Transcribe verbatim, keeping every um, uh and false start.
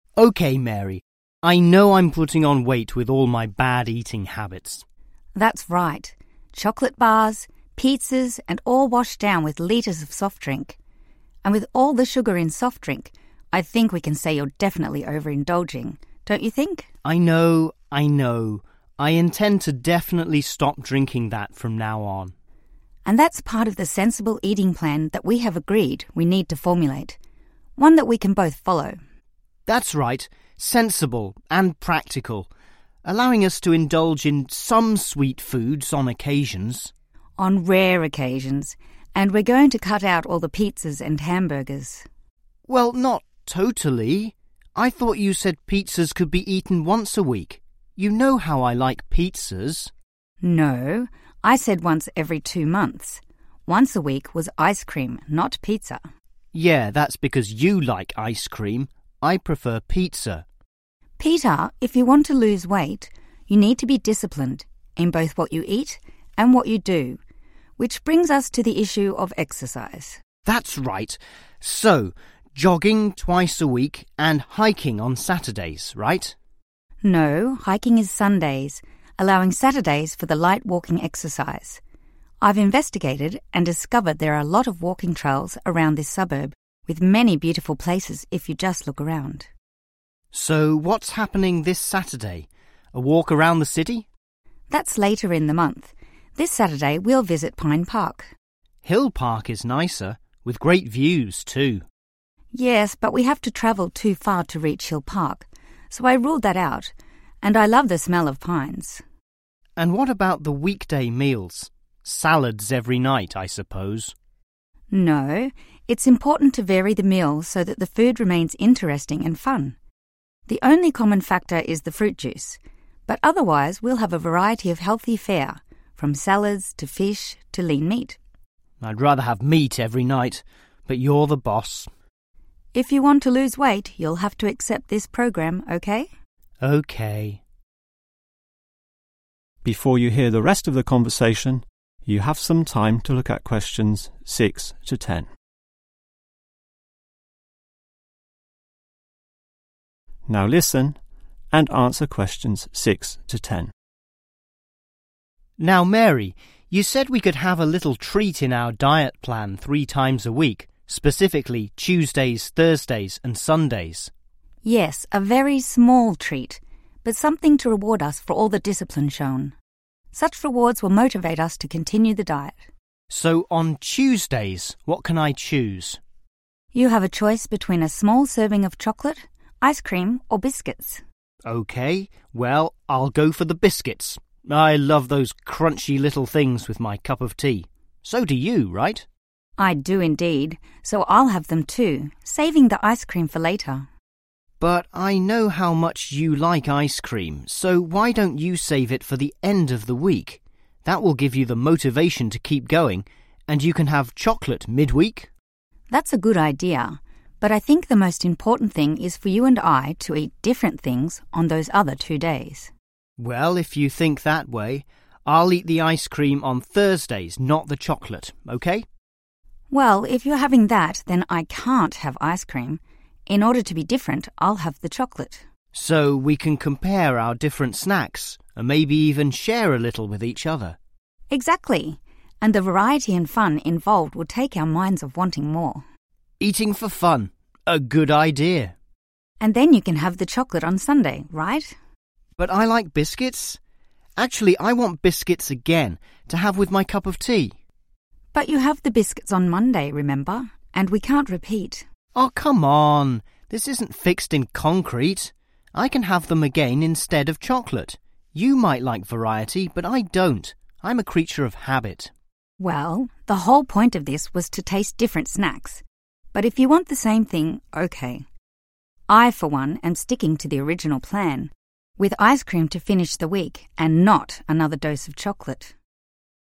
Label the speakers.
Speaker 1: OK, Mary. I know I'm putting on weight with all my bad eating habits.
Speaker 2: That's right. Chocolate bars, pizzas, and all washed down with litres of soft drink. And with all the sugar in soft drink, I think we can say you're definitely overindulging, don't you think?
Speaker 1: I know, I know. I intend to definitely stop drinking that from now on.
Speaker 2: And that's part of the sensible eating plan that we have agreed we need to formulate. One that we can both follow.
Speaker 1: That's right. Sensible and practical. Allowing us to indulge in some sweet foods on occasions.
Speaker 2: On rare occasions. And we're going to cut out all the pizzas and hamburgers.
Speaker 1: Well, not totally. I thought you said pizzas could be eaten once a week. You know how I like pizzas.
Speaker 2: No, I said once every two months. Once a week was ice cream, not pizza.
Speaker 1: Yeah, that's because you like ice cream. I prefer pizza.
Speaker 2: Peter, if you want to lose weight, you need to be disciplined in both what you eat and what you do, which brings us to the issue of exercise.
Speaker 1: That's right. So, jogging twice a week and hiking on Saturdays, right?
Speaker 2: No, hiking is Sundays, allowing Saturdays for the light walking exercise. I've investigated and discovered there are a lot of walking trails around this suburb, with many beautiful places if you just look around.
Speaker 1: So what's happening this Saturday? A walk around the city?
Speaker 2: That's later in the month. This Saturday we'll visit Pine Park.
Speaker 1: Hill Park is nicer, with great views too.
Speaker 2: Yes, but we have to travel too far to reach Hill Park, so I ruled that out, and I love the smell of pines.
Speaker 1: And what about the weekday meals? Salads every night, I suppose.
Speaker 2: No, it's important to vary the meals so that the food remains interesting and fun. The only common factor is the fruit juice, but otherwise we'll have a variety of healthy fare, from salads to fish to lean meat.
Speaker 1: I'd rather have meat every night, but you're the boss.
Speaker 2: If you want to lose weight, you'll have to accept this program, okay?
Speaker 1: Okay.
Speaker 3: Before you hear the rest of the conversation, you have some time to look at questions six to ten. Now listen and answer questions six to ten.
Speaker 1: Now, Mary, you said we could have a little treat in our diet plan three times a week, specifically Tuesdays, Thursdays and Sundays.
Speaker 2: Yes, a very small treat, but something to reward us for all the discipline shown. Such rewards will motivate us to continue the diet.
Speaker 1: So on Tuesdays, what can I choose?
Speaker 2: You have a choice between a small serving of chocolate, ice cream or biscuits.
Speaker 1: OK, well, I'll go for the biscuits. I love those crunchy little things with my cup of tea. So do you, right?
Speaker 2: I do indeed, so I'll have them too, saving the ice cream for later.
Speaker 1: But I know how much you like ice cream, so why don't you save it for the end of the week? That will give you the motivation to keep going, and you can have chocolate midweek.
Speaker 2: That's a good idea, but I think the most important thing is for you and I to eat different things on those other two days.
Speaker 1: Well, if you think that way, I'll eat the ice cream on Thursdays, not the chocolate, OK?
Speaker 2: Well, if you're having that, then I can't have ice cream. In order to be different, I'll have the chocolate.
Speaker 1: So we can compare our different snacks and maybe even share a little with each other.
Speaker 2: Exactly. And the variety and fun involved will take our minds off wanting more.
Speaker 1: Eating for fun. A good idea.
Speaker 2: And then you can have the chocolate on Sunday, right?
Speaker 1: But I like biscuits. Actually, I want biscuits again to have with my cup of tea.
Speaker 2: But you have the biscuits on Monday, remember? And we can't repeat.
Speaker 1: Oh, come on. This isn't fixed in concrete. I can have them again instead of chocolate. You might like variety, but I don't. I'm a creature of habit.
Speaker 2: Well, the whole point of this was to taste different snacks. But if you want the same thing, okay. I, for one, am sticking to the original plan, with ice cream to finish the week and not another dose of chocolate.